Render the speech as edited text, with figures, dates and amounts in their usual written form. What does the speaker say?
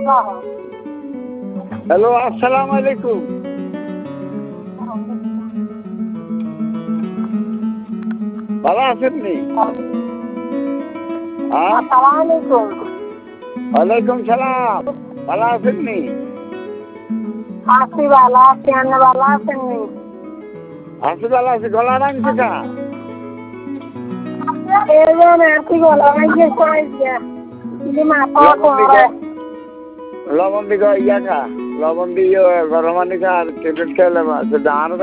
Hello, আসসালামু আলাইকুম। ভালো আছেন নি? ওয়ালাইকুম সালাম। ভালো আছেন নি? আছি ভালো আছি, আপনি ভালো আছেন নি? আছি ভালো আছি। গলা ভাঙছে কা? এই যে নাতি গলা ভাঙছে কয়েছে, কিন্তু মাথা করে। লবণ দিকে ইয়া খা, লবণ দিয়ে গরম পানি খা আর ট্যাবলেট খেলে আর